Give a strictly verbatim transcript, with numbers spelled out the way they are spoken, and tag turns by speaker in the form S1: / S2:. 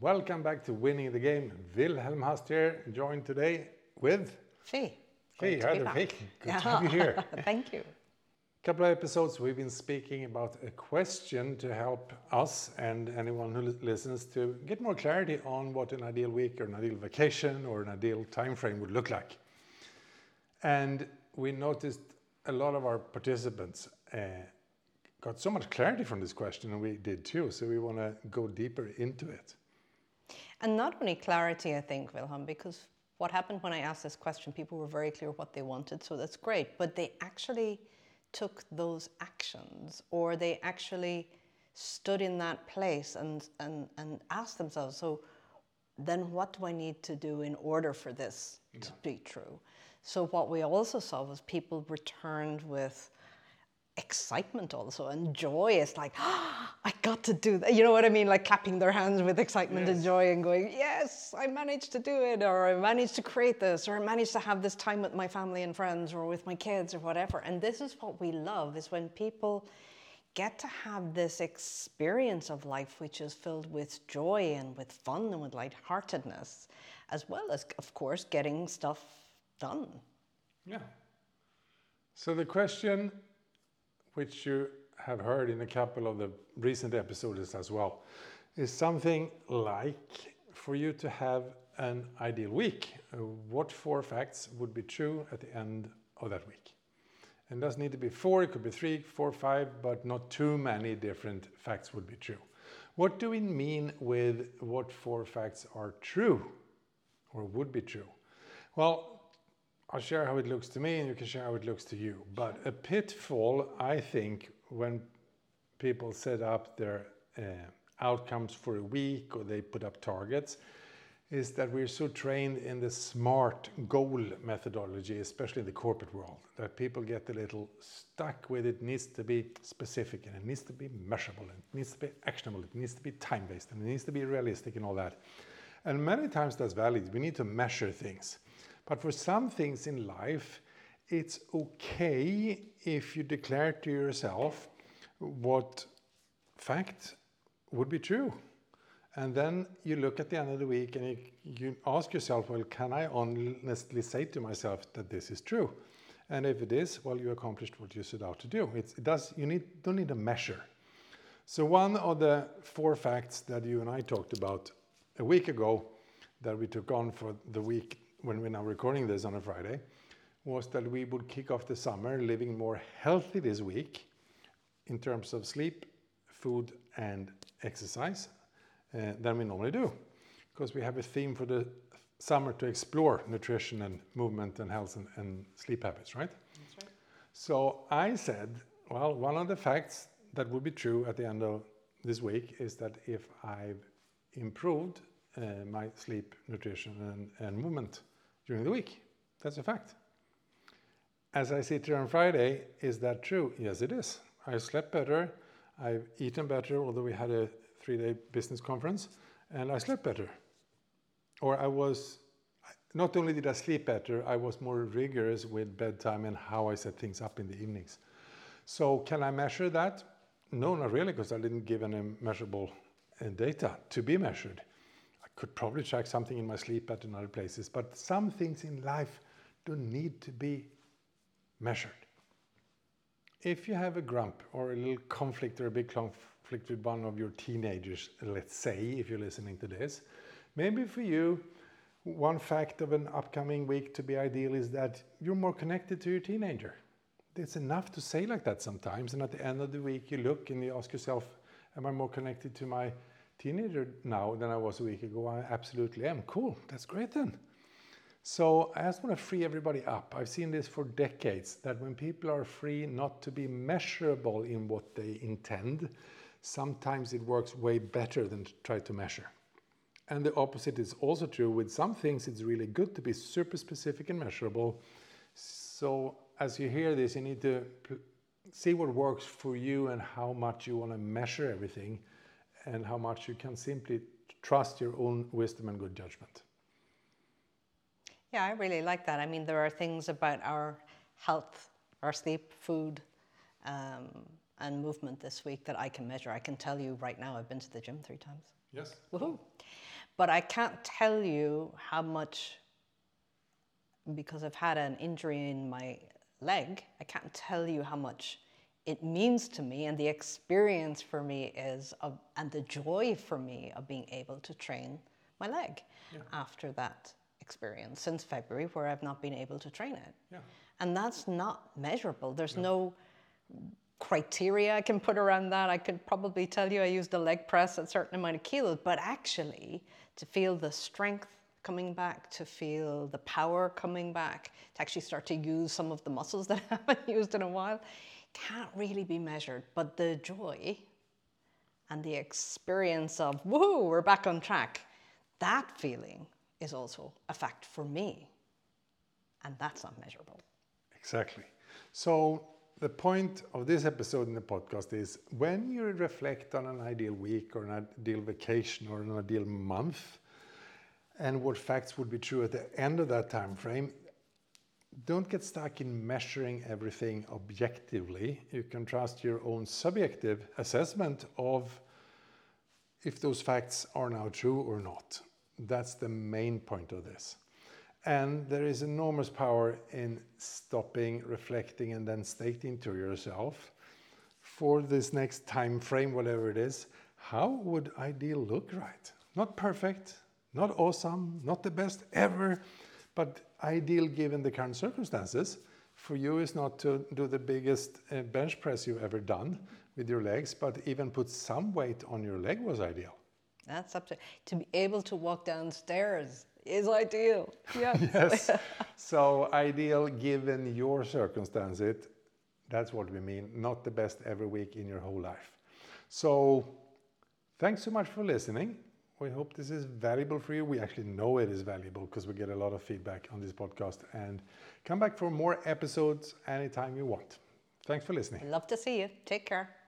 S1: Welcome back to Winning the Game. Wilhelm Hast here, joined today with
S2: Fee.
S1: Fee, hi there, Fee. Good to have you here.
S2: Thank you.
S1: A couple of episodes we've been speaking about a question to help us and anyone who listens to get more clarity on what an ideal week or an ideal vacation or an ideal time frame would look like. And we noticed a lot of our participants uh, got so much clarity from this question, and we did too, so we want to go deeper into it.
S2: And not only clarity, I think, Wilhelm, because what happened when I asked this question, people were very clear what they wanted, so that's great, but they actually took those actions, or they actually stood in that place and, and, and asked themselves, so then what do I need to do in order for this yeah. to be true? So what we also saw was people returned with excitement also and joy. It's like, oh, I got to do that. You know what I mean? Like clapping their hands with excitement yes. and joy and going, yes, I managed to do it, or I managed to create this, or I managed to have this time with my family and friends or with my kids or whatever. And this is what we love, is when people get to have this experience of life which is filled with joy and with fun and with lightheartedness, as well as, of course, getting stuff done.
S1: Yeah. So the question, which you have heard in a couple of the recent episodes as well, is something like, for you to have an ideal week, uh, what four facts would be true at the end of that week? And it doesn't need to be four, it could be three, four, five, but not too many different facts would be true. What do we mean with what four facts are true, or would be true? Well, I'll share how it looks to me and you can share how it looks to you. But a pitfall, I think, when people set up their uh, outcomes for a week or they put up targets, is that we're so trained in the SMART goal methodology, especially in the corporate world, that people get a little stuck with it. It needs to be specific, and it needs to be measurable, and it needs to be actionable, it needs to be time-based, and it needs to be realistic and all that. And many times that's valid. We need to measure things. But for some things in life, it's okay if you declare to yourself what fact would be true. And then you look at the end of the week and you, you ask yourself, well, can I honestly say to myself that this is true? And if it is, well, you accomplished what you set out to do. It's, it does, you need, don't need a measure. So one of the four facts that you and I talked about a week ago that we took on for the week when we're now recording this on a Friday, was that we would kick off the summer living more healthy this week in terms of sleep, food, and exercise uh, than we normally do. Because we have a theme for the summer to explore nutrition and movement and health and, and sleep habits, right? That's right. So I said, well, one of the facts that would be true at the end of this week is that if I've improved uh, my sleep, nutrition, and, and movement during the week. That's a fact. As I sit here on Friday, is that true? Yes, it is. I slept better, I've eaten better, although we had a three-day business conference, and I slept better. Or I was, not only did I sleep better, I was more rigorous with bedtime and how I set things up in the evenings. So can I measure that? No, not really, because I didn't give any measurable uh, data to be measured. Could probably track something in my sleep pattern in other places, but some things in life don't need to be measured. If you have a grump or a little conflict or a big conflict with one of your teenagers, let's say, if you're listening to this, maybe for you, one fact of an upcoming week to be ideal is that you're more connected to your teenager. It's enough to say like that sometimes, and at the end of the week you look and you ask yourself, am I more connected to my teenager now than I was a week ago? I absolutely am. Cool, that's great then. So I just want to free everybody up. I've seen this for decades, that when people are free not to be measurable in what they intend, sometimes it works way better than to try to measure. And the opposite is also true. With some things it's really good to be super specific and measurable. So as you hear this, you need to see what works for you and how much you want to measure everything, and how much you can simply trust your own wisdom and good judgment.
S2: Yeah, I really like that. I mean, there are things about our health, our sleep, food, um, and movement this week that I can measure. I can tell you right now, I've been to the gym three times.
S1: Yes.
S2: Woohoo! But I can't tell you how much, because I've had an injury in my leg, I can't tell you how much it means to me, and the experience for me is, of, and the joy for me of being able to train my leg yeah. after that experience since February, where I've not been able to train it.
S1: Yeah.
S2: And that's not measurable. There's
S1: no.
S2: no criteria I can put around that. I could probably tell you I used a leg press at a certain amount of kilos, but actually to feel the strength coming back, to feel the power coming back, to actually start to use some of the muscles that I haven't used in a while, can't really be measured. But the joy and the experience of, whoa, we're back on track, that feeling is also a fact for me. And that's not measurable.
S1: Exactly. So the point of this episode in the podcast is, when you reflect on an ideal week or an ideal vacation or an ideal month, and what facts would be true at the end of that time frame, don't get stuck in measuring everything objectively. You can trust your own subjective assessment of if those facts are now true or not. That's the main point of this. And there is enormous power in stopping, reflecting, and then stating to yourself, for this next time frame, whatever it is, how would ideal look right? Not perfect, not awesome, not the best ever, but ideal given the current circumstances. For you is not to do the biggest uh, bench press you've ever done with your legs, but even put some weight on your leg was ideal.
S2: That's up to, to be able to walk downstairs is ideal. Yes.
S1: Yes. So ideal given your circumstances, that's what we mean, not the best every week in your whole life. So thanks so much for listening. We hope this is valuable for you. We actually know it is valuable because we get a lot of feedback on this podcast. And come back for more episodes anytime you want. Thanks for listening.
S2: Love to see you. Take care.